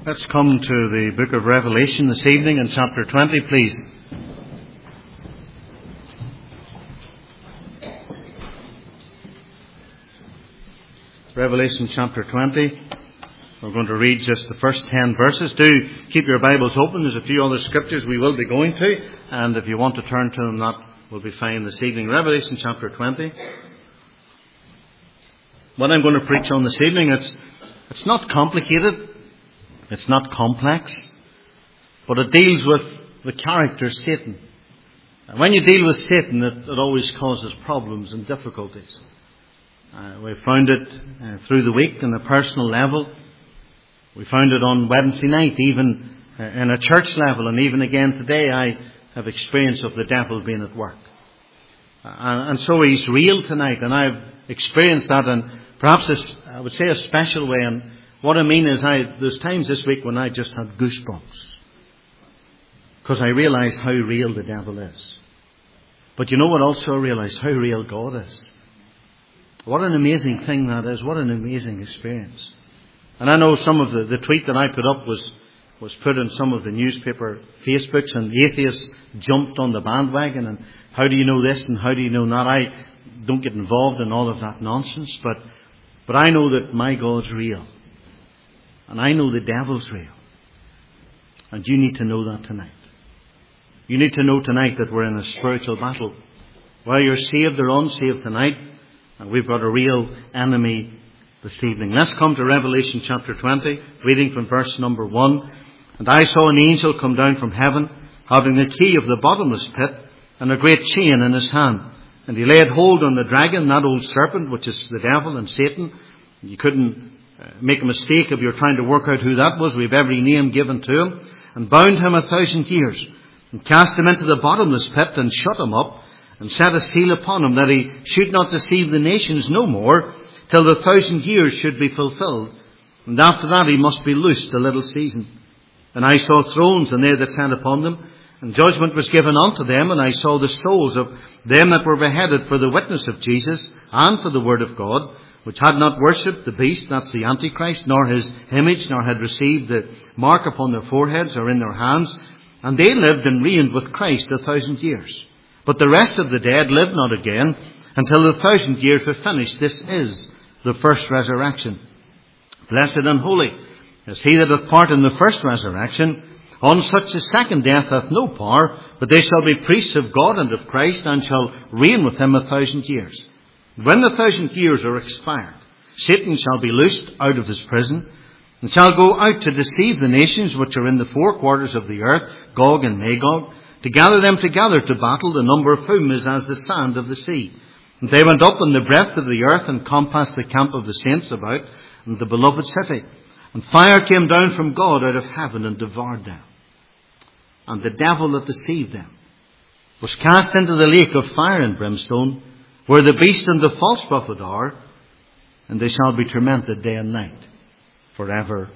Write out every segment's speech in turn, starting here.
Let's come to the book of Revelation this evening in chapter 20, please. Revelation chapter 20. We're going to read just the first 10 verses. Do keep your Bibles open. There's a few other scriptures we will be going to, and if you want to turn to them, that will be fine this evening. Revelation chapter 20. What I'm going to preach on this evening, it's not complicated. It's not complex, but it deals with the character Satan. And when you deal with Satan, it always causes problems and difficulties. We found it through the week on a personal level. We found it on Wednesday night, even in a church level, and even again today I have experience of the devil being at work. And so he's real tonight, and I've experienced that in perhaps I would say a special way. And what I mean is there's times this week when I just had goosebumps, because I realised how real the devil is. But you know what also I realised? How real God is. What an amazing thing that is. What an amazing experience. And I know some of the tweet that I put up was put in some of the newspaper Facebooks, and atheists jumped on the bandwagon, and how do you know this and how do you know that? I don't get involved in all of that nonsense, but I know that my God's real. And I know the devil's real. And you need to know that tonight. You need to know tonight that we're in a spiritual battle. Whether you're saved or unsaved tonight, and we've got a real enemy this evening. Let's come to Revelation chapter 20, reading from verse number 1. And I saw an angel come down from heaven, having the key of the bottomless pit, and a great chain in his hand. And he laid hold on the dragon, that old serpent, which is the devil and Satan. You couldn't make a mistake if you're trying to work out who that was. We've every name given to him. And bound him 1,000 years, and cast him into the bottomless pit, and shut him up, and set a seal upon him, that he should not deceive the nations no more, till the 1,000 years should be fulfilled. And after that he must be loosed a little season. And I saw thrones, and they that sat upon them, and judgment was given unto them. And I saw the souls of them that were beheaded for the witness of Jesus, and for the word of God, which had not worshipped the beast, that's the Antichrist, nor his image, nor had received the mark upon their foreheads or in their hands. And they lived and reigned with Christ 1,000 years. But the rest of the dead lived not again, until the 1,000 years were finished. This is the first resurrection. Blessed and holy is he that hath part in the first resurrection. On such the second death hath no power, but they shall be priests of God and of Christ, and shall reign with him 1,000 years. When the 1,000 years are expired, Satan shall be loosed out of his prison, and shall go out to deceive the nations which are in the four quarters of the earth, Gog and Magog, to gather them together to battle, the number of whom is as the sand of the sea. And they went up in the breadth of the earth, and compassed the camp of the saints about, and the beloved city. And fire came down from God out of heaven, and devoured them. And the devil that deceived them was cast into the lake of fire and brimstone, where the beast and the false prophet are, and they shall be tormented day and night, forever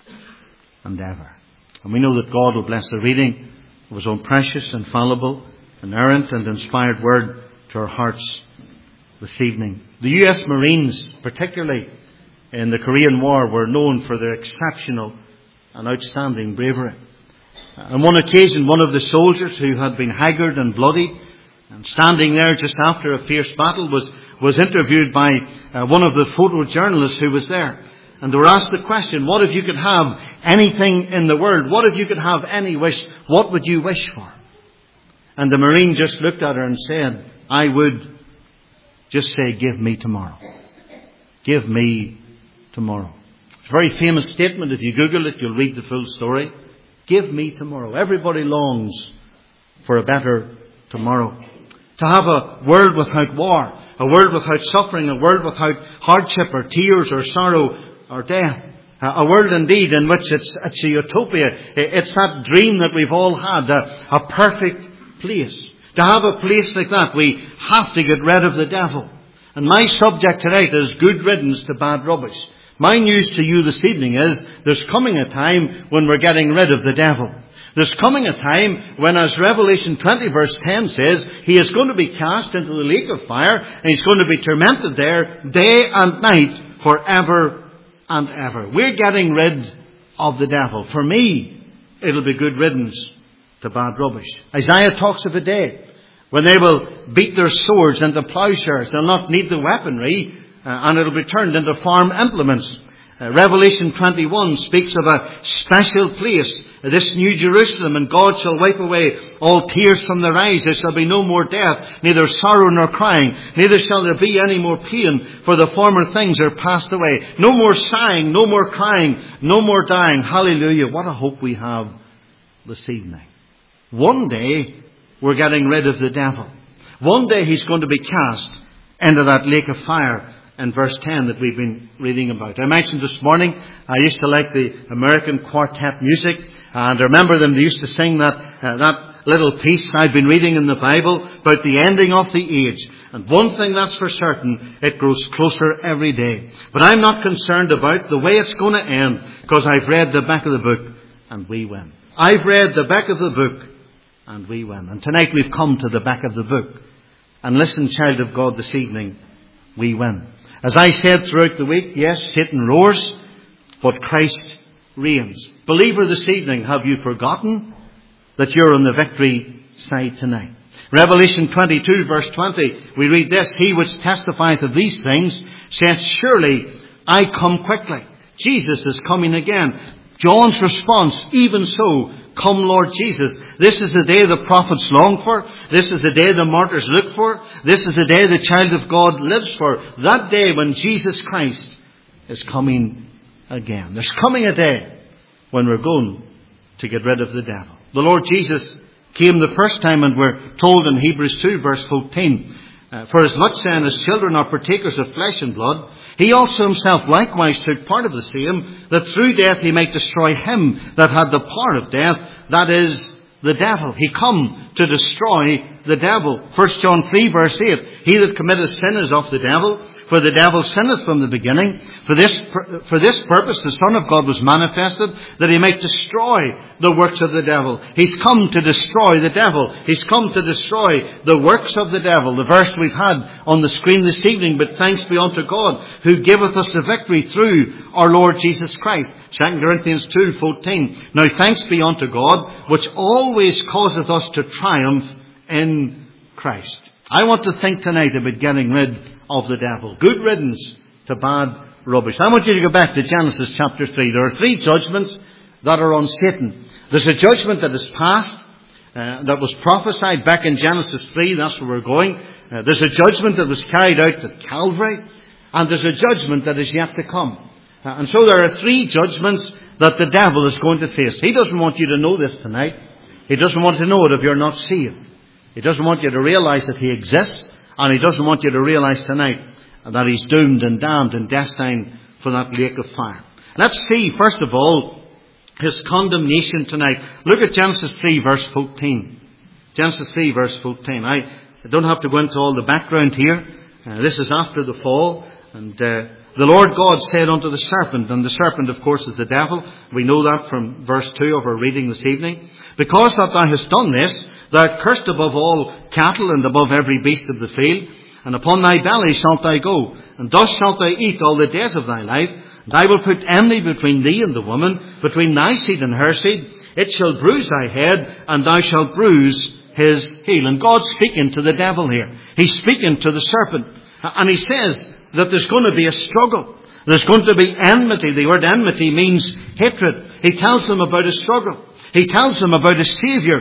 and ever. And we know that God will bless the reading of his own precious, infallible, inerrant and inspired word to our hearts this evening. The U.S. Marines, particularly in the Korean War, were known for their exceptional and outstanding bravery. On one occasion, one of the soldiers who had been haggard and bloody, and standing there just after a fierce battle, was interviewed by one of the photojournalists who was there. And they were asked the question, what if you could have anything in the world? What if you could have any wish? What would you wish for? And the Marine just looked at her and said, I would just say, give me tomorrow. Give me tomorrow. It's a very famous statement. If you Google it, you'll read the full story. Give me tomorrow. Everybody longs for a better tomorrow. To have a world without war, a world without suffering, a world without hardship or tears or sorrow or death. A world indeed in which it's a utopia. It's that dream that we've all had, a perfect place. To have a place like that, we have to get rid of the devil. And my subject tonight is good riddance to bad rubbish. My news to you this evening is there's coming a time when we're getting rid of the devil. There's coming a time when, as Revelation 20 verse 10 says, he is going to be cast into the lake of fire, and he's going to be tormented there day and night forever and ever. We're getting rid of the devil. For me, it'll be good riddance to bad rubbish. Isaiah talks of a day when they will beat their swords into plowshares. They'll not need the weaponry, and it'll be turned into farm implements. Revelation 21 speaks of a special place, this New Jerusalem, and God shall wipe away all tears from their eyes. There shall be no more death, neither sorrow nor crying, neither shall there be any more pain, for the former things are passed away. No more sighing, no more crying, no more dying. Hallelujah. What a hope we have this evening. One day we're getting rid of the devil. One day he's going to be cast into that lake of fire. In verse 10 that we've been reading about. I mentioned this morning, I used to like the American quartet music, and I remember them, they used to sing that little piece I've been reading in the Bible about the ending of the age. And one thing that's for certain, it grows closer every day. But I'm not concerned about the way it's going to end, because I've read the back of the book, and we win. I've read the back of the book, and we win. And tonight we've come to the back of the book. And listen, child of God, this evening, we win. As I said throughout the week, yes, Satan roars, but Christ reigns. Believer, this evening, have you forgotten that you're on the victory side tonight? Revelation 22 verse 20, we read this, He which testifieth of these things saith, Surely I come quickly. Jesus is coming again. John's response, even so, come Lord Jesus. This is the day the prophets long for. This is the day the martyrs look for. This is the day the child of God lives for. That day when Jesus Christ is coming again. There's coming a day when we're going to get rid of the devil. The Lord Jesus came the first time, and we're told in Hebrews 2 verse 14, For as much then as children are partakers of flesh and blood, He also himself likewise took part of the same, that through death he might destroy him that had the power of death, that is, the devil. He come to destroy the devil. 1 John 3 verse 8, He that committeth sin is of the devil, for the devil sinneth from the beginning. For this purpose the Son of God was manifested, that he might destroy the works of the devil. He's come to destroy the devil. He's come to destroy the works of the devil. The verse we've had on the screen this evening, but thanks be unto God, who giveth us the victory through our Lord Jesus Christ. 2 Corinthians 2:14. Now thanks be unto God, which always causeth us to triumph in Christ. I want to think tonight about getting rid of the devil. Good riddance to bad rubbish. I want you to go back to Genesis chapter 3. There are 3 judgments that are on Satan. There's a judgment that is past, that was prophesied back in Genesis 3. That's where we're going. There's a judgment that was carried out at Calvary. And there's a judgment that is yet to come. And so there are 3 judgments that the devil is going to face. He doesn't want you to know this tonight. He doesn't want to know it if you're not saved. He doesn't want you to realize that he exists. And he doesn't want you to realize tonight that he's doomed and damned and destined for that lake of fire. Let's see, first of all, his condemnation tonight. Look at Genesis 3 verse 14. Genesis 3 verse 14. I don't have to go into all the background here. This is after the fall. And the Lord God said unto the serpent, and the serpent of course is the devil. We know that from verse 2 of our reading this evening. Because that thou hast done this, thou art cursed above all cattle and above every beast of the field, and upon thy belly shalt thou go, and thus shalt thou eat all the days of thy life. And I will put enmity between thee and the woman, between thy seed and her seed. It shall bruise thy head, and thou shalt bruise his heel. And God's speaking to the devil here. He's speaking to the serpent. And he says that there's going to be a struggle. There's going to be enmity. The word enmity means hatred. He tells them about a struggle. He tells them about a Saviour.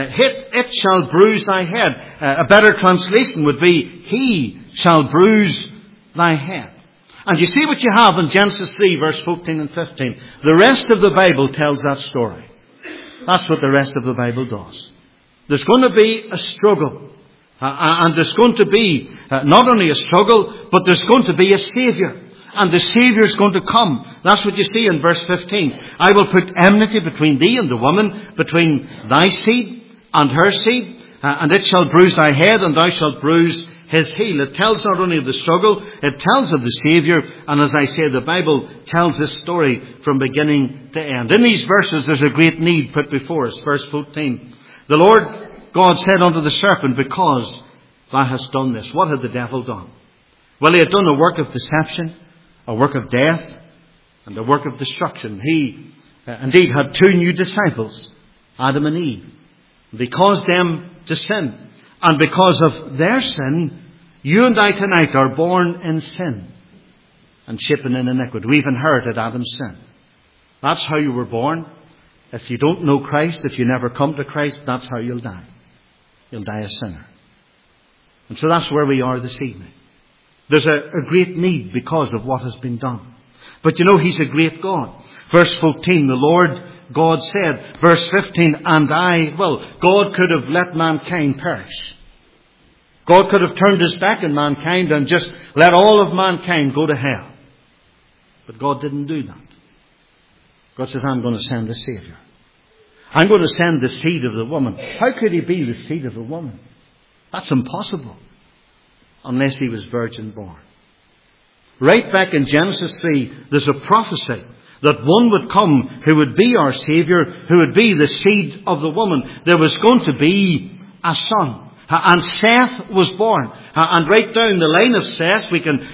It shall bruise thy head. A better translation would be, He shall bruise thy head. And you see what you have in Genesis 3 verse 14 and 15. The rest of the Bible tells that story. That's what the rest of the Bible does. There's going to be a struggle. And there's going to be not only a struggle, but there's going to be a Saviour. And the Saviour is going to come. That's what you see in verse 15. I will put enmity between thee and the woman, between thy seed and her seed, and it shall bruise thy head, and thou shalt bruise his heel. It tells not only of the struggle, it tells of the Saviour, and as I say, the Bible tells this story from beginning to end. In these verses, there's a great need put before us. Verse 14. The Lord God said unto the serpent, Because thou hast done this. What had the devil done? Well, he had done a work of deception, a work of death, and a work of destruction. He indeed had two new disciples, Adam and Eve. He caused them to sin. And because of their sin, you and I tonight are born in sin and shapen in iniquity. We've inherited Adam's sin. That's how you were born. If you don't know Christ, if you never come to Christ, that's how you'll die. You'll die a sinner. And so that's where we are this evening. There's a great need because of what has been done. But you know, He's a great God. Verse 14, the Lord God said. Verse 15, God could have let mankind perish. God could have turned His back on mankind and just let all of mankind go to hell. But God didn't do that. God says, I'm going to send a Saviour. I'm going to send the seed of the woman. How could He be the seed of a woman? That's impossible. Unless He was virgin born. Right back in Genesis 3, there's a prophecy that one would come who would be our Saviour, who would be the seed of the woman. There was going to be a son. And Seth was born. And right down the line of Seth, we can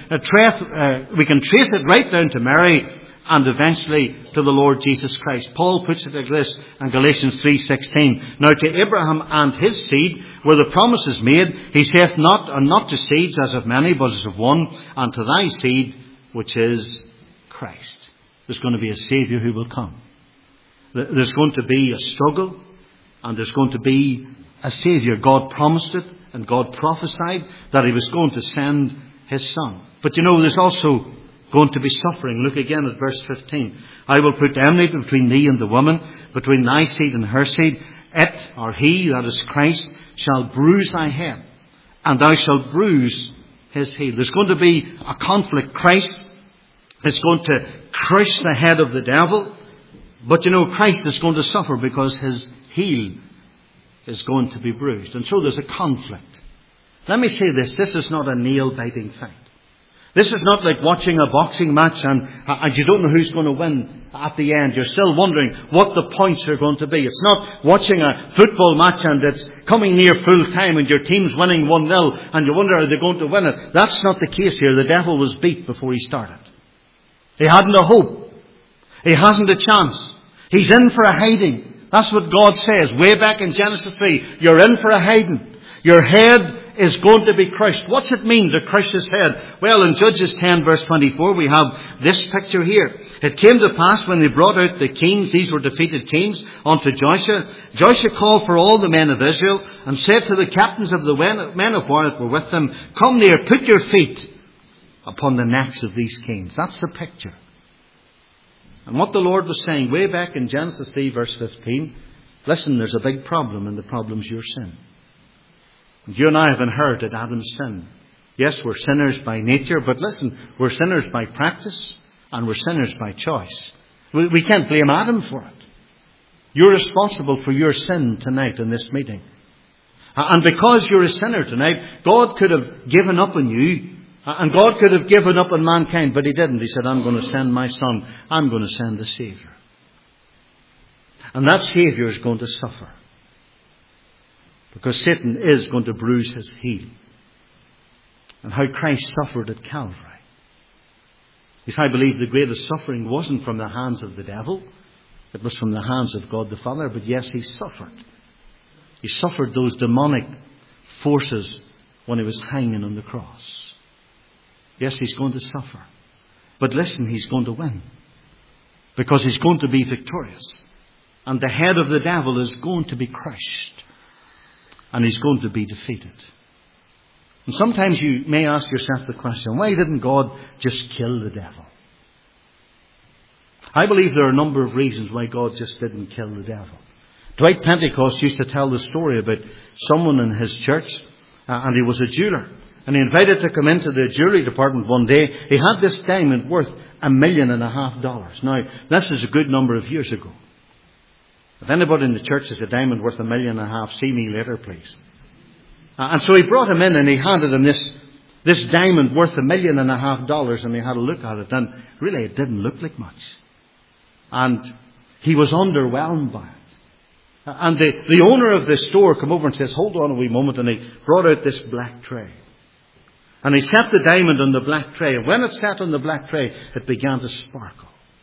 trace it right down to Mary and eventually to the Lord Jesus Christ. Paul puts it like this in Galatians 3:16. Now to Abraham and his seed were the promises made. He saith not to seeds as of many, but as of one, and to thy seed, which is Christ. There's going to be a Saviour who will come. There's going to be a struggle, and there's going to be a Saviour. God promised it, and God prophesied that He was going to send His Son. But you know, there's also going to be suffering. Look again at verse 15. I will put enmity between thee and the woman, between thy seed and her seed. It, or he, that is Christ, shall bruise thy head, and thou shalt bruise his heel. There's going to be a conflict. Christ is going to crush the head of the devil. But you know, Christ is going to suffer because his heel is going to be bruised. And so there's a conflict. Let me say this. This is not a nail-biting fight. This is not like watching a boxing match and you don't know who's going to win at the end. You're still wondering what the points are going to be. It's not watching a football match and it's coming near full time and your team's winning 1-0 and you wonder, are they going to win it? That's not the case here. The devil was beat before he started. He hadn't a hope. He hasn't a chance. He's in for a hiding. That's what God says way back in Genesis 3. You're in for a hiding. Your head is going to be crushed. What's it mean to crush his head? Well, in Judges 10 verse 24 we have this picture here. It came to pass when they brought out the kings, these were defeated kings, unto Joshua. Joshua called for all the men of Israel and said to the captains of the men of war that were with them, come near, put your feet upon the necks of these kings. That's the picture. And what the Lord was saying way back in Genesis 3 verse 15, listen, there's a big problem, and the problem's your sin. You and I have inherited Adam's sin. Yes, we're sinners by nature, but listen, we're sinners by practice and we're sinners by choice. We can't blame Adam for it. You're responsible for your sin tonight in this meeting. And because you're a sinner tonight, God could have given up on you, and God could have given up on mankind, but He didn't. He said, I'm going to send my Son. I'm going to send the Saviour. And that Saviour is going to suffer. Because Satan is going to bruise his heel. And how Christ suffered at Calvary. Yes, I believe the greatest suffering wasn't from the hands of the devil. It was from the hands of God the Father. But yes, He suffered. He suffered those demonic forces when He was hanging on the cross. Yes, He's going to suffer. But listen, He's going to win. Because He's going to be victorious. And the head of the devil is going to be crushed. And he's going to be defeated. And sometimes you may ask yourself the question, why didn't God just kill the devil? I believe there are a number of reasons why God just didn't kill the devil. Dwight Pentecost used to tell the story about someone in his church, and he was a jeweler. And he invited to come into the jewelry department one day. He had this diamond worth $1.5 million. Now, this is a good number of years ago. If anybody in the church has a diamond worth $1.5 million, see me later, please. And so he brought him in and he handed him this diamond worth $1.5 million, and he had a look at it, and really it didn't look like much. And he was underwhelmed by it. And the owner of the store came over and says, hold on a wee moment, and he brought out this black tray. And he set the diamond on the black tray, and when it sat on the black tray, it began to sparkle.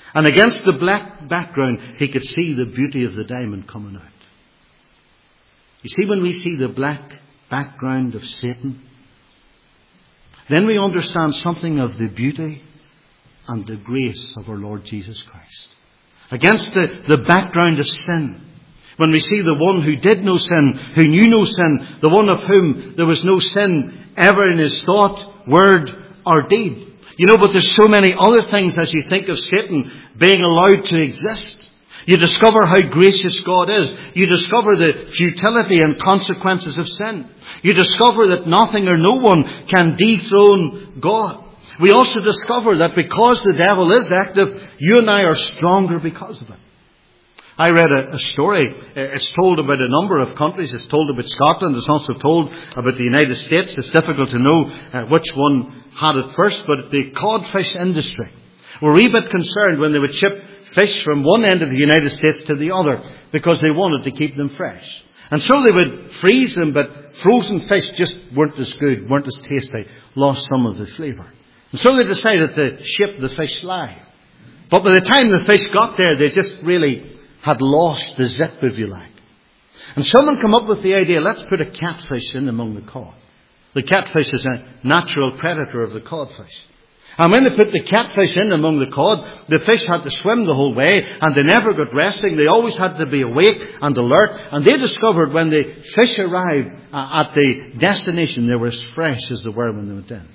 And against the black background, he could see the beauty of the diamond coming out. You see, when we see the black background of Satan, then we understand something of the beauty and the grace of our Lord Jesus Christ. Against the background of sin, when we see the one who did no sin, who knew no sin, the one of whom there was no sin ever in his thought, word, or deed. You know, but there's so many other things as you think of Satan being allowed to exist. You discover how gracious God is. You discover the futility and consequences of sin. You discover that nothing or no one can dethrone God. We also discover that because the devil is active, you and I are stronger because of it. I read a story. It's told about a number of countries. It's told about Scotland. It's also told about the United States. It's difficult to know which one had it first, but the codfish industry were a wee bit concerned when they would ship fish from one end of the United States to the other because they wanted to keep them fresh. And so they would freeze them, but frozen fish just weren't as good, weren't as tasty, lost some of the flavour. And so they decided to ship the fish live. But by the time the fish got there, they just really had lost the zip, if you like. And someone came up with the idea, let's put a catfish in among the cod. The catfish is a natural predator of the codfish. And when they put the catfish in among the cod, the fish had to swim the whole way, and they never got resting. They always had to be awake and alert. And they discovered when the fish arrived at the destination, they were as fresh as they were when they went in.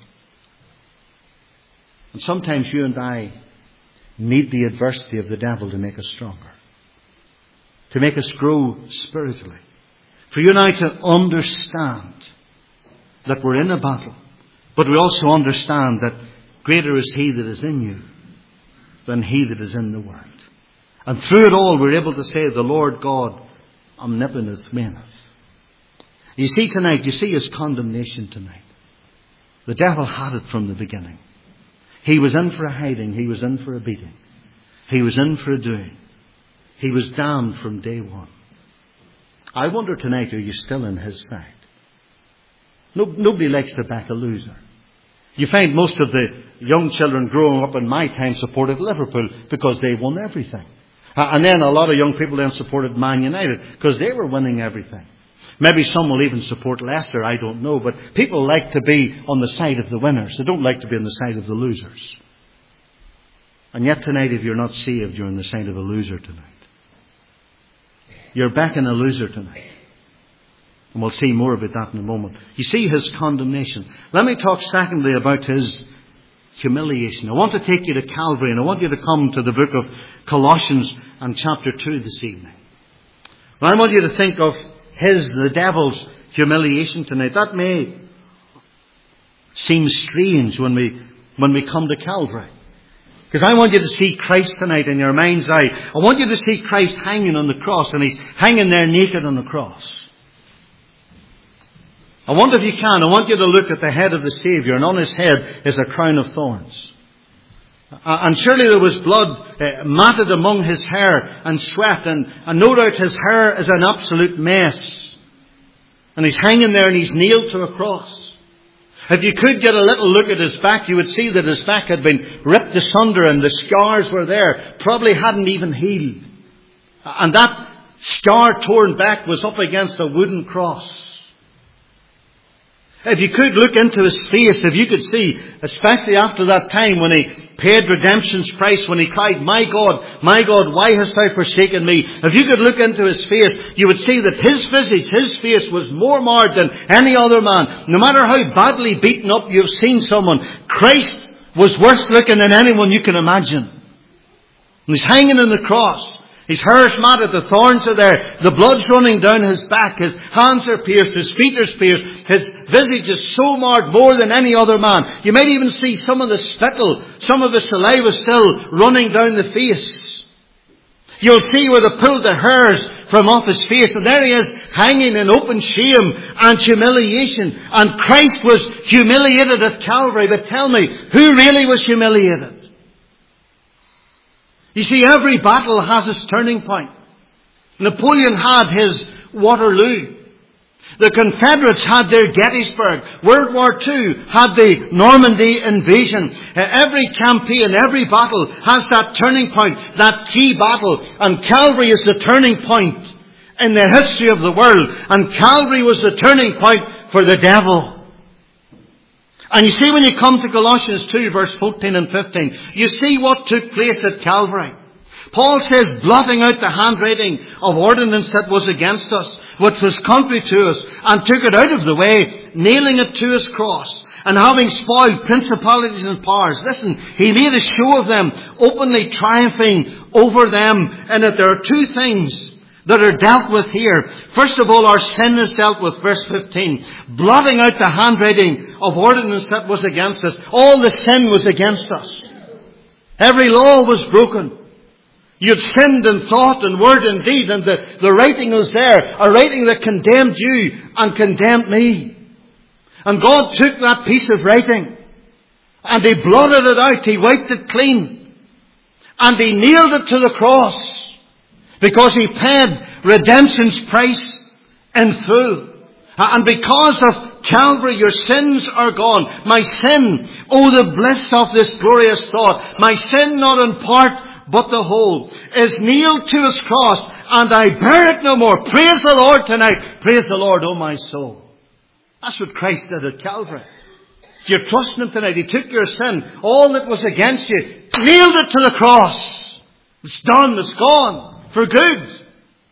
And sometimes you and I need the adversity of the devil to make us stronger, to make us grow spiritually. For you and I to understand that we're in a battle, but we also understand that greater is He that is in you than he that is in the world. And through it all we're able to say, the Lord God omnipotent reigneth. You see tonight, you see His condemnation tonight. The devil had it from the beginning. He was in for a hiding. He was in for a beating. He was in for a doing. He was damned from day one. I wonder tonight, are you still in His side? Nobody likes to back a loser. You find most of the young children growing up in my time supported Liverpool because they won everything. And then a lot of young people then supported Man United because they were winning everything. Maybe some will even support Leicester, I don't know. But people like to be on the side of the winners. They don't like to be on the side of the losers. And yet tonight, if you're not saved, you're on the side of a loser tonight. You're backing a loser tonight. And we'll see more about that in a moment. You see His condemnation. Let me talk secondly about His humiliation. I want to take you to Calvary, and I want you to come to the book of Colossians and chapter 2 this evening. And I want you to think of the devil's humiliation tonight. That may seem strange when we come to Calvary. Because I want you to see Christ tonight in your mind's eye. I want you to see Christ hanging on the cross, and He's hanging there naked on the cross. I want you to look at the head of the Saviour, and on His head is a crown of thorns. And surely there was blood matted among His hair and sweat, and no doubt His hair is an absolute mess. And He's hanging there and He's nailed to a cross. If you could get a little look at His back, you would see that His back had been ripped asunder and the scars were there, probably hadn't even healed. And that scar torn back was up against a wooden cross. If you could look into His face, if you could see, especially after that time when He paid redemption's price, when He cried, my God, why hast Thou forsaken me? If you could look into His face, you would see that His visage, His face was more marred than any other man. No matter how badly beaten up you've seen someone, Christ was worse looking than anyone you can imagine. And He's hanging on the cross. His hair is matted, the thorns are there, the blood's running down His back, His hands are pierced, His feet are pierced, His visage is so marred more than any other man. You might even see some of the spittle, some of the saliva still running down the face. You'll see where they pulled the hairs from off His face, and there He is hanging in open shame and humiliation. And Christ was humiliated at Calvary. But tell me, who really was humiliated? You see, every battle has its turning point. Napoleon had his Waterloo. The Confederates had their Gettysburg. World War II had the Normandy invasion. Every campaign, every battle has that turning point, that key battle. And Calvary is the turning point in the history of the world. And Calvary was the turning point for the devil. And you see, when you come to Colossians 2 verse 14 and 15, you see what took place at Calvary. Paul says, blotting out the handwriting of ordinance that was against us, which was contrary to us, and took it out of the way, nailing it to his cross, and having spoiled principalities and powers. Listen, he made a show of them, openly triumphing over them. And that there are two things that are dealt with here. First of all, our sin is dealt with, verse 15. Blotting out the handwriting of ordinance that was against us. All the sin was against us. Every law was broken. You'd sinned in thought and word and deed, and the writing was there, a writing that condemned you and condemned me. And God took that piece of writing and He blotted it out. He wiped it clean. And He nailed it to the cross because He paid redemption's price in full. And because of Calvary, your sins are gone. My sin, oh the bliss of this glorious thought, my sin not in part but the whole, is nailed to His cross, and I bear it no more. Praise the Lord tonight. Praise the Lord, oh my soul. That's what Christ did at Calvary. If you're trusting Him tonight, He took your sin, all that was against you, nailed it to the cross. It's done, it's gone, for good.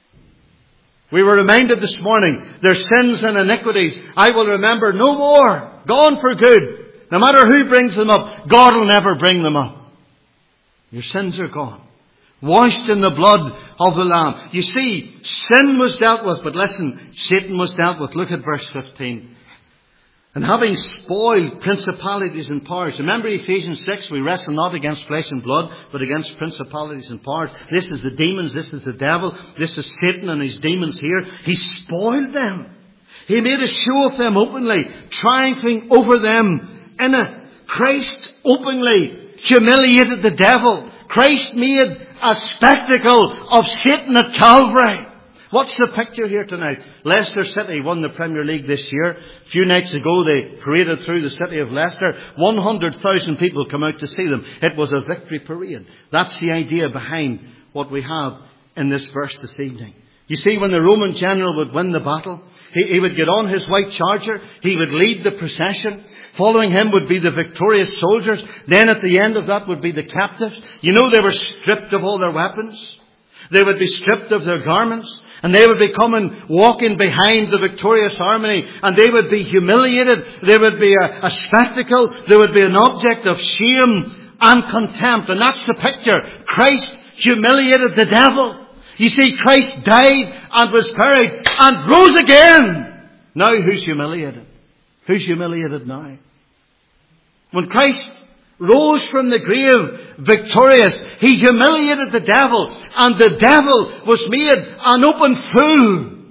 We were reminded this morning, their sins and iniquities, I will remember no more. Gone for good. No matter who brings them up, God will never bring them up. Your sins are gone. Washed in the blood of the Lamb. You see, sin was dealt with, but listen, Satan was dealt with. Look at verse 15. And having spoiled principalities and powers. Remember Ephesians 6, we wrestle not against flesh and blood, but against principalities and powers. This is the demons, this is the devil, this is Satan and his demons here. He spoiled them. He made a show of them openly, triumphing over them in it. Christ openly humiliated the devil. Christ made a spectacle of Satan at Calvary. What's the picture here tonight? Leicester City won the Premier League this year. A few nights ago they paraded through the city of Leicester. 100,000 people come out to see them. It was a victory parade. That's the idea behind what we have in this verse this evening. You see, when the Roman general would win the battle, he would get on his white charger. He would lead the procession. Following him would be the victorious soldiers. Then at the end of that would be the captives. You know, they were stripped of all their weapons. They would be stripped of their garments. And they would be walking behind the victorious army. And they would be humiliated. They would be a spectacle. They would be an object of shame and contempt. And that's the picture. Christ humiliated the devil. You see, Christ died and was buried and rose again. Now who's humiliated? Who's humiliated now? When Christ rose from the grave victorious, He humiliated the devil, and the devil was made an open fool.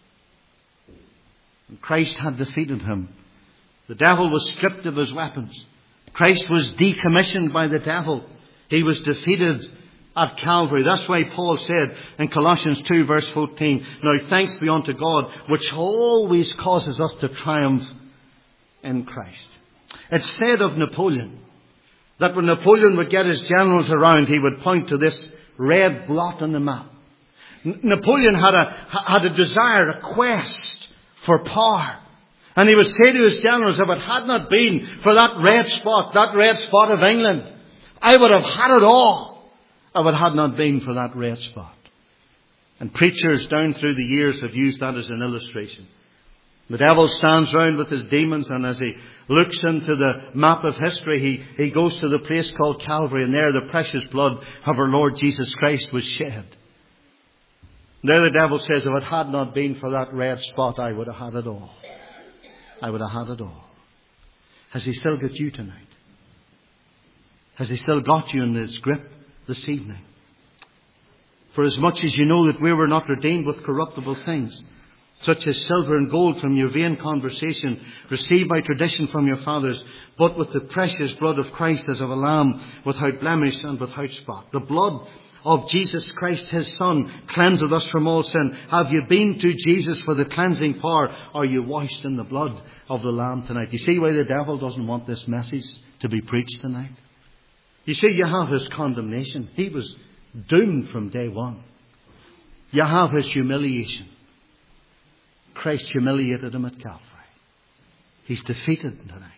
And Christ had defeated him. The devil was stripped of his weapons. Christ was decommissioned by the devil. He was defeated at Calvary. That's why Paul said in Colossians 2 verse 14, now thanks be unto God, which always causes us to triumph in Christ. It's said of Napoleon that when Napoleon would get his generals around, he would point to this red blot on the map. Napoleon had a desire, a quest for power. And he would say to his generals, if it had not been for that red spot of England, I would have had it all. If it had not been for that red spot. And preachers down through the years have used that as an illustration. The devil stands round with his demons, and as he looks into the map of history, he goes to the place called Calvary, and there the precious blood of our Lord Jesus Christ was shed. And there the devil says, if it had not been for that red spot, I would have had it all. I would have had it all. Has He still got you tonight? Has He still got you in His grip this evening? For as much as you know that we were not redeemed with corruptible things, such as silver and gold from your vain conversation, received by tradition from your fathers, but with the precious blood of Christ as of a lamb, without blemish and without spot. The blood of Jesus Christ, His Son, cleanseth us from all sin? Have you been to Jesus for the cleansing power? Are you washed in the blood of the Lamb tonight? You see why the devil doesn't want this message to be preached tonight? You see, you have his condemnation. He was doomed from day one. You have his humiliation. Christ humiliated him at Calvary. He's defeated tonight.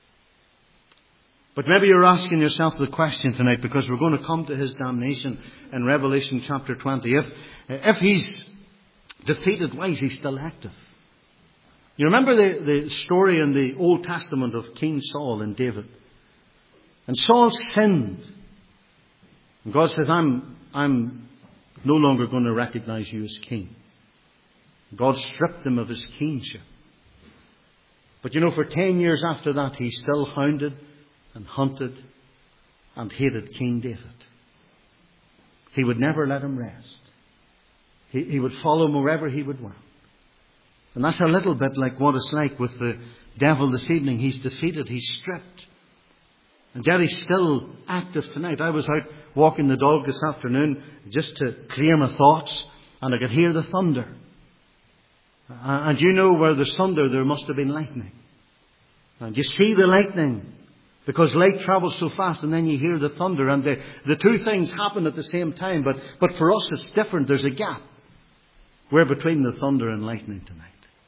But maybe you're asking yourself the question tonight, because we're going to come to his damnation in Revelation chapter 20. If he's defeated, why is he still active? You remember the story in the Old Testament of King Saul and David. And Saul sinned. And God says, I'm no longer going to recognize you as king. God stripped him of his kingship. But you know, for 10 years after that, he still hounded and hunted and hated King David. He would never let him rest. He would follow him wherever he would went. And that's a little bit like what it's like with the devil this evening. He's defeated. He's stripped. And yet he's still active tonight. I was out walking the dog this afternoon just to clear my thoughts, and I could hear the thunder. And you know, where there's thunder, there must have been lightning. And you see the lightning, because light travels so fast, and then you hear the thunder. And the two things happen at the same time. But for us it's different. There's a gap. We're between the thunder and lightning tonight.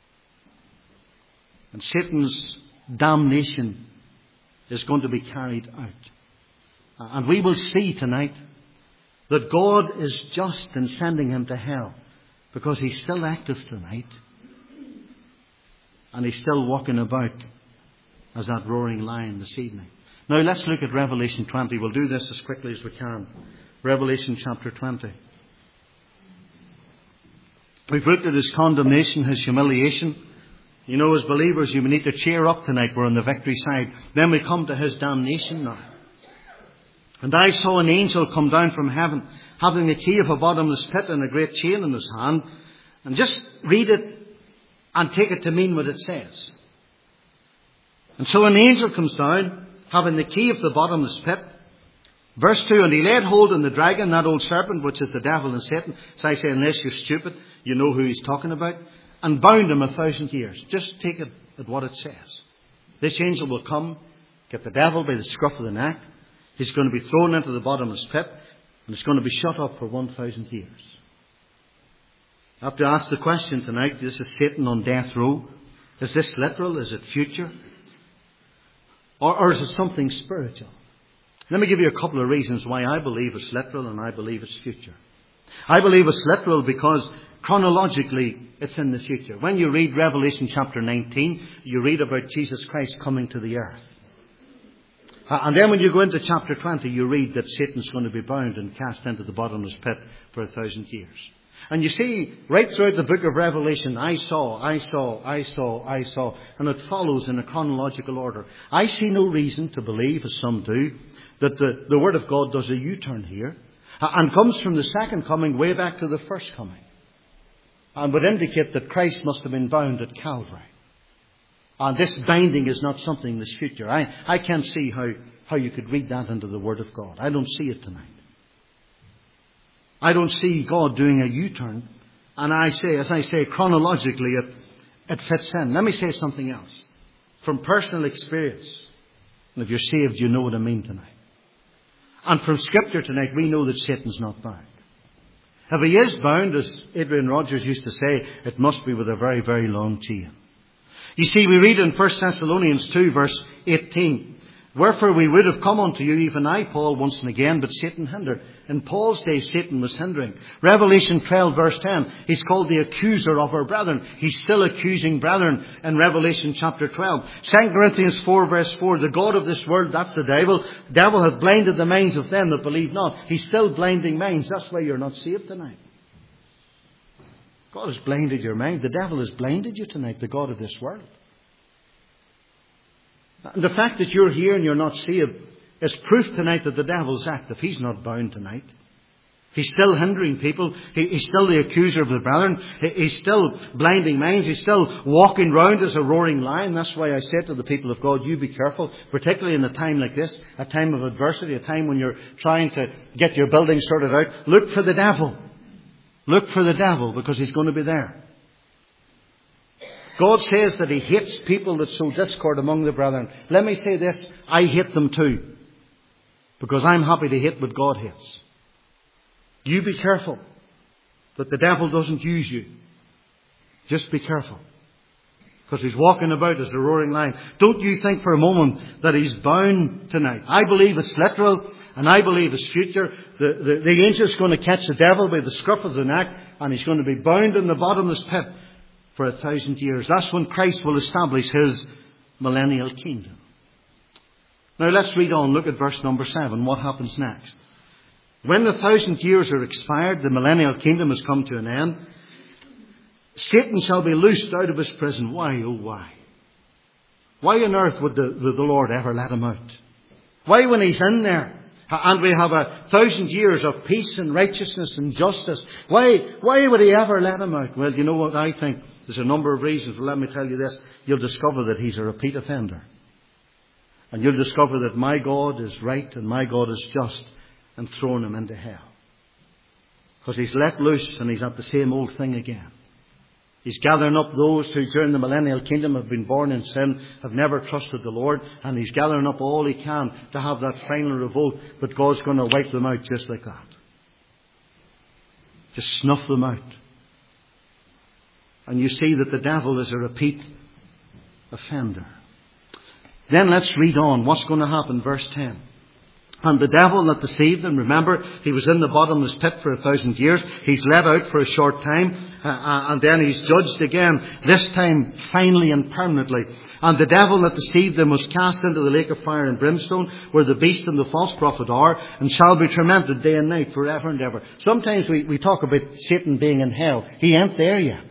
And Satan's damnation is going to be carried out. And we will see tonight that God is just in sending him to hell, because he's still active tonight. And he's still walking about as that roaring lion this evening. Now let's look at Revelation 20. We'll do this as quickly as we can. Revelation chapter 20. We've looked at his condemnation, his humiliation. You know, as believers, you need to cheer up tonight. We're on the victory side. Then we come to his damnation now. And I saw an angel come down from heaven, having the key of a bottomless pit and a great chain in his hand. And just read it and take it to mean what it says. And so an angel comes down, having the key of the bottomless pit. Verse 2, and he laid hold on the dragon, that old serpent, which is the devil and Satan. So I say, unless you're stupid, you know who he's talking about. And bound him 1,000 years. Just take it at what it says. This angel will come, get the devil by the scruff of the neck. He's going to be thrown into the bottomless pit, and it's going to be shut up for 1,000 years. I have to ask the question tonight, this is Satan on death row. Is this literal? Is it future? Or is it something spiritual? Let me give you a couple of reasons why I believe it's literal and I believe it's future. I believe it's literal because chronologically it's in the future. When you read Revelation chapter 19, you read about Jesus Christ coming to the earth. And then when you go into chapter 20, you read that Satan's going to be bound and cast into the bottomless pit for 1,000 years. And you see, right throughout the book of Revelation, I saw. And it follows in a chronological order. I see no reason to believe, as some do, that the Word of God does a U-turn here and comes from the second coming way back to the first coming. And would indicate that Christ must have been bound at Calvary. And this binding is not something that's future. I can't see how you could read that into the Word of God. I don't see it tonight. I don't see God doing a U-turn. And as I say, chronologically it fits in. Let me say something else. From personal experience. And if you're saved, you know what I mean tonight. And from Scripture tonight, we know that Satan's not bound. If he is bound, as Adrian Rogers used to say, it must be with a very, very long chain. You see, we read in 1 Thessalonians 2, verse 18, wherefore we would have come unto you, even I, Paul, once and again, but Satan hindered. In Paul's day, Satan was hindering. Revelation 12, verse 10, he's called the accuser of our brethren. He's still accusing brethren in Revelation chapter 12. 2 Corinthians 4, verse 4, the God of this world, that's the devil. The devil hath blinded the minds of them that believe not. He's still blinding minds. That's why you're not saved tonight. God has blinded your mind. The devil has blinded you tonight, the God of this world. And the fact that you're here and you're not saved is proof tonight that the devil's active. He's not bound tonight. He's still hindering people. He's still the accuser of the brethren. He's still blinding minds. He's still walking round as a roaring lion. That's why I said to the people of God, you be careful, particularly in a time like this, a time of adversity, a time when you're trying to get your building sorted out. Look for the devil. Look for the devil, because he's going to be there. God says that He hates people that sow discord among the brethren. Let me say this, I hate them too, because I'm happy to hate what God hates. You be careful that the devil doesn't use you. Just be careful, because he's walking about as a roaring lion. Don't you think for a moment that he's bound tonight. I believe it's literal, and I believe it's future. The angel's going to catch the devil by the scruff of the neck, and he's going to be bound in the bottomless pit for 1,000 years. That's when Christ will establish His millennial kingdom. Now let's read on. Look at verse number 7. What happens next? When the 1,000 years are expired, the millennial kingdom has come to an end. Satan shall be loosed out of his prison. Why, oh why? Why on earth would the Lord ever let him out? Why, when He's in there, and we have 1,000 years of peace and righteousness and justice, why would He ever let him out? Well, you know what I think? There's a number of reasons. But let me tell you this. You'll discover that he's a repeat offender. And you'll discover that my God is right and my God is just, and thrown him into hell. Because he's let loose and he's at the same old thing again. He's gathering up those who during the millennial kingdom have been born in sin, have never trusted the Lord, and he's gathering up all he can to have that final revolt, but God's going to wipe them out just like that. Just snuff them out. And you see that the devil is a repeat offender. Then let's read on. What's going to happen? Verse 10. And the devil that deceived them, remember, he was in the bottomless pit for 1,000 years. He's let out for a short time, and then he's judged again, this time finally and permanently. And the devil that deceived them was cast into the lake of fire and brimstone, where the beast and the false prophet are, and shall be tormented day and night forever and ever. Sometimes we talk about Satan being in hell. He ain't there yet.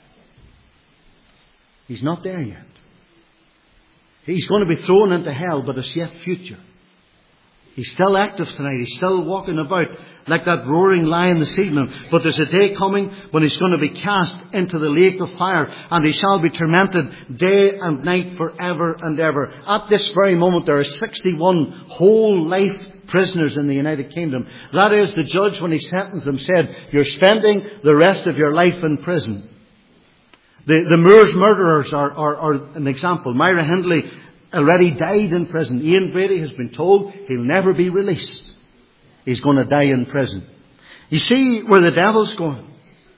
He's not there yet. He's going to be thrown into hell, but it's yet future. He's still active tonight. He's still walking about like that roaring lion this evening. But there's a day coming when he's going to be cast into the lake of fire, and he shall be tormented day and night forever and ever. At this very moment, there are 61 whole life prisoners in the United Kingdom. That is, the judge, when he sentenced them, said, you're spending the rest of your life in prison. The Moors murderers are an example. Myra Hindley already died in prison. Ian Brady has been told he'll never be released. He's going to die in prison. You see where the devil's going.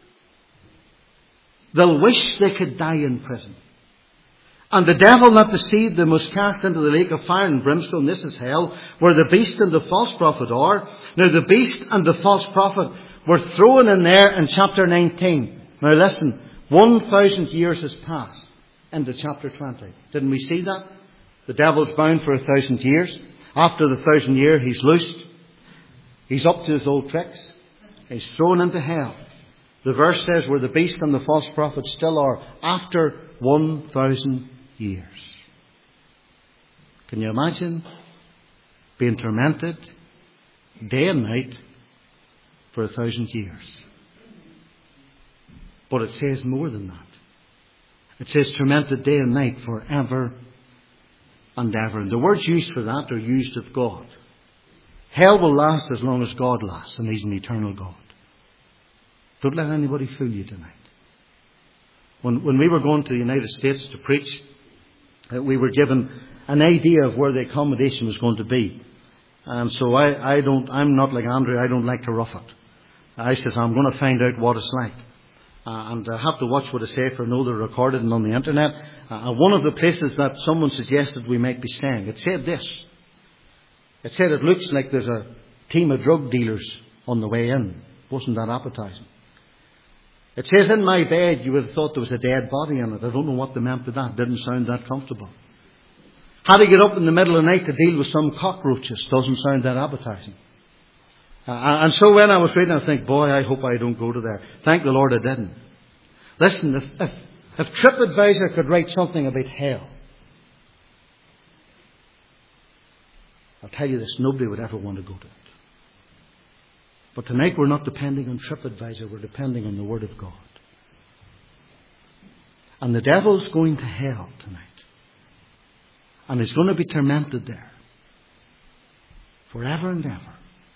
They'll wish they could die in prison. And the devil that deceived them was cast into the lake of fire and brimstone. This is hell, where the beast and the false prophet are. Now the beast and the false prophet were thrown in there in chapter 19. Now listen, 1,000 years has passed into chapter 20. Didn't we see that? The devil's bound for 1,000 years. After the 1,000 years, he's loosed. He's up to his old tricks. He's thrown into hell. The verse says where the beast and the false prophet still are after 1,000 years. Can you imagine being tormented day and night for 1,000 years? But it says more than that. It says tormented day and night forever and ever. And the words used for that are used of God. Hell will last as long as God lasts, and He's an eternal God. Don't let anybody fool you tonight. When we were going to the United States to preach, we were given an idea of where the accommodation was going to be. And so I'm not like Andrew, I don't like to rough it. I says, I'm going to find out what it's like. And I have to watch what I say, for I know they're recorded and on the internet. One of the places that someone suggested we might be staying, it said this. It said it looks like there's a team of drug dealers on the way in. Wasn't that appetizing? It says in my bed you would have thought there was a dead body in it. I don't know what they meant by that. Didn't sound that comfortable. Had to get up in the middle of the night to deal with some cockroaches. Doesn't sound that appetizing. And so when I was reading, I think, boy, I hope I don't go to there. Thank the Lord I didn't. Listen, if TripAdvisor could write something about hell, I'll tell you this, nobody would ever want to go to it. But tonight we're not depending on TripAdvisor, we're depending on the Word of God. And the devil's going to hell tonight. And he's going to be tormented there. Forever and ever.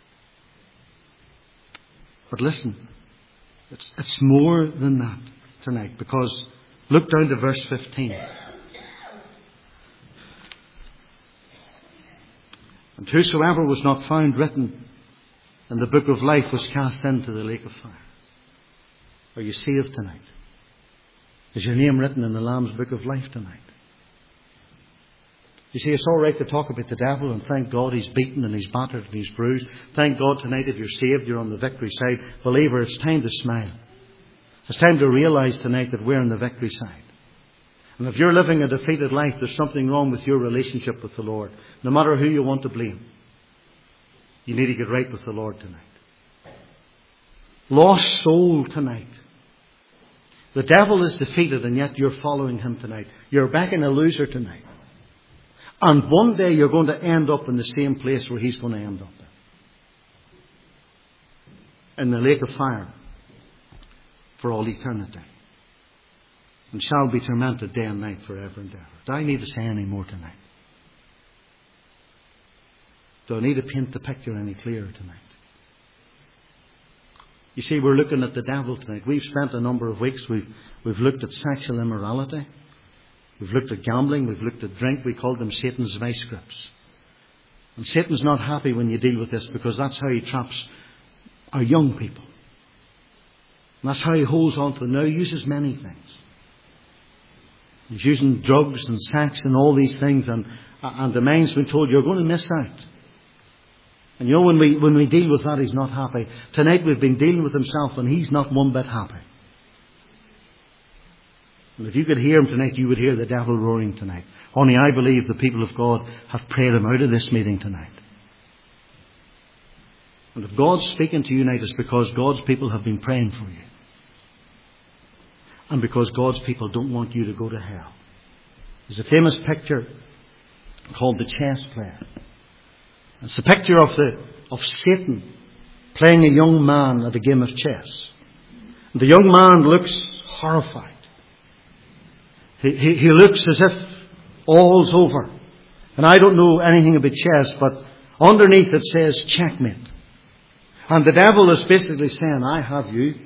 But listen, it's more than that tonight. Because look down to verse 15. And whosoever was not found written in the book of life was cast into the lake of fire. Are you saved tonight? Is your name written in the Lamb's book of life tonight? You see, it's all right to talk about the devil, and thank God he's beaten and he's battered and he's bruised. Thank God tonight if you're saved, you're on the victory side. Believer, it's time to smile. It's time to realize tonight that we're on the victory side. And if you're living a defeated life, there's something wrong with your relationship with the Lord. No matter who you want to blame, you need to get right with the Lord tonight. Lost soul tonight. The devil is defeated and yet you're following him tonight. You're backing a loser tonight. And one day you're going to end up in the same place where he's going to end up. In the lake of fire. For all eternity. And shall be tormented day and night forever and ever. Do I need to say any more tonight? Do I need to paint the picture any clearer tonight? You see, we're looking at the devil tonight. We've spent a number of weeks. We've looked at sexual immorality. We've looked at gambling. We've looked at drink. We call them Satan's vice grips. And Satan's not happy when you deal with this, because that's how he traps our young people. And that's how he holds on to them. Now he uses many things. He's using drugs and sex and all these things. And the mind's been told, you're going to miss out. And you know, when we deal with that, he's not happy. Tonight we've been dealing with himself and he's not one bit happy. And if you could hear him tonight, you would hear the devil roaring tonight. Only I believe the people of God have prayed him out of this meeting tonight. And if God's speaking to you tonight, it's because God's people have been praying for you. And because God's people don't want you to go to hell. There's a famous picture called the chess player. It's a picture of Satan playing a young man at a game of chess. And the young man looks horrified. He looks as if all's over. And I don't know anything about chess, but underneath it says checkmate. And the devil is basically saying, I have you,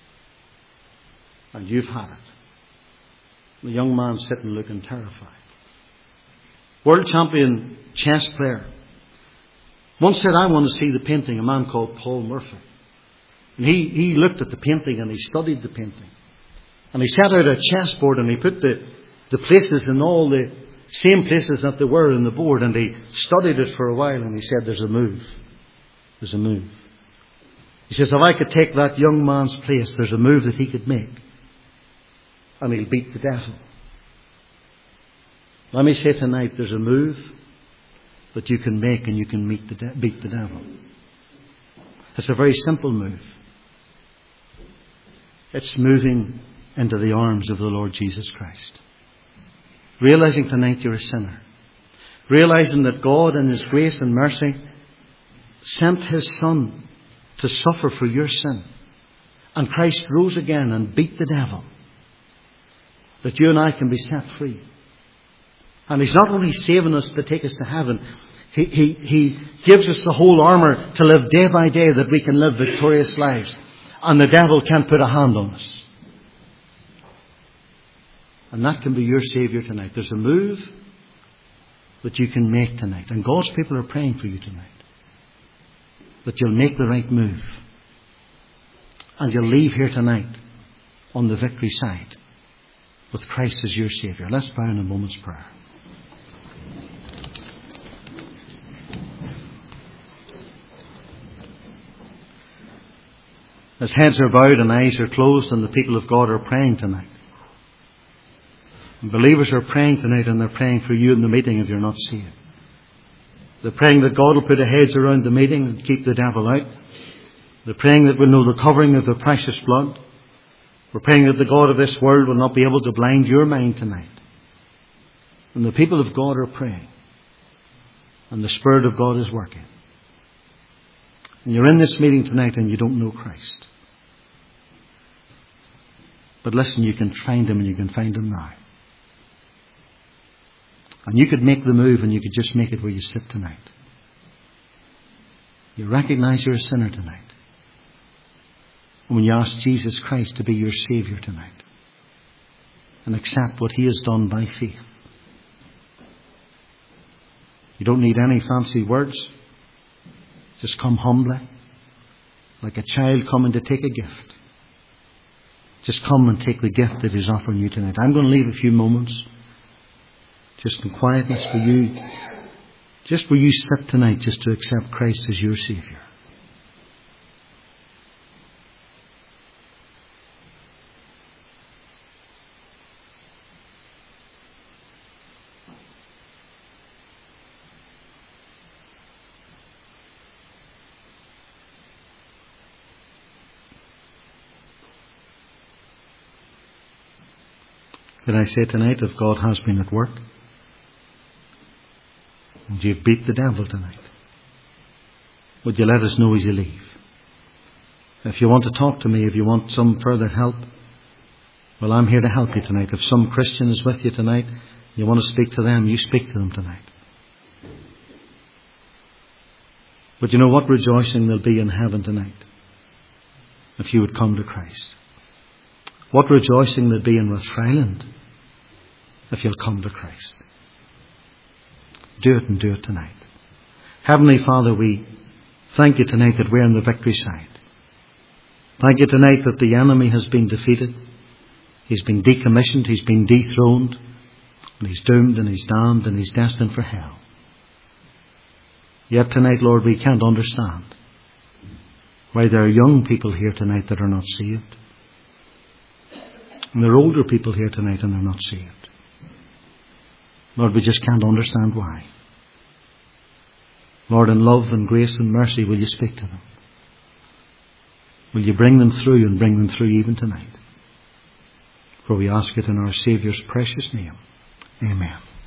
and you've had it. The young man's sitting looking terrified. World champion chess player once said, I want to see the painting, a man called Paul Murphy. And he looked at the painting and he studied the painting. And he set out a chessboard and he put the places in all the same places that they were in the board, and he studied it for a while and he said, there's a move. There's a move. He says, if I could take that young man's place, there's a move that he could make. And he'll beat the devil. Let me say tonight, there's a move that you can make and you can beat the devil. It's a very simple move. It's moving into the arms of the Lord Jesus Christ. Realizing tonight you're a sinner. Realizing that God in His grace and mercy sent His Son to suffer for your sin. And Christ rose again and beat the devil. That you and I can be set free. And He's not only saving us to take us to heaven, He gives us the whole armour to live day by day, that we can live victorious lives. And the devil can't put a hand on us. And that can be your Saviour tonight. There's a move that you can make tonight. And God's people are praying for you tonight. That you'll make the right move. And you'll leave here tonight on the victory side with Christ as your Saviour. Let's bow in a moment's prayer. As heads are bowed and eyes are closed and the people of God are praying tonight. And believers are praying tonight, and they're praying for you in the meeting if you're not saved. They're praying that God will put a hedge around the meeting and keep the devil out. They're praying that we'll know the covering of the precious blood. We're praying that the God of this world will not be able to blind your mind tonight. And the people of God are praying. And the Spirit of God is working. And you're in this meeting tonight and you don't know Christ. But listen, you can find Him, and you can find Him now. And you could make the move, and you could just make it where you sit tonight. You recognize you're a sinner tonight. And when you ask Jesus Christ to be your Saviour tonight, and accept what He has done by faith. You don't need any fancy words. Just come humbly, like a child coming to take a gift. Just come and take the gift that He's offering you tonight. I'm going to leave a few moments just in quietness for you. Just where you sit tonight, just to accept Christ as your Saviour. Can I say tonight, if God has been at work, and you've beat the devil tonight, would you let us know as you leave? If you want to talk to me, if you want some further help, well, I'm here to help you tonight. If some Christian is with you tonight, you want to speak to them, you speak to them tonight. But you know what rejoicing there'll be in heaven tonight if you would come to Christ. What rejoicing there'll be in Rathfriland if you'll come to Christ. Do it, and do it tonight. Heavenly Father, we thank you tonight that we're on the victory side. Thank you tonight that the enemy has been defeated. He's been decommissioned. He's been dethroned. And he's doomed, and he's damned, and he's destined for hell. Yet tonight, Lord, we can't understand why there are young people here tonight that are not saved. And there are older people here tonight and they're not saved. Lord, we just can't understand why. Lord, in love and grace and mercy, will you speak to them? Will you bring them through, and bring them through even tonight? For we ask it in our Saviour's precious name. Amen.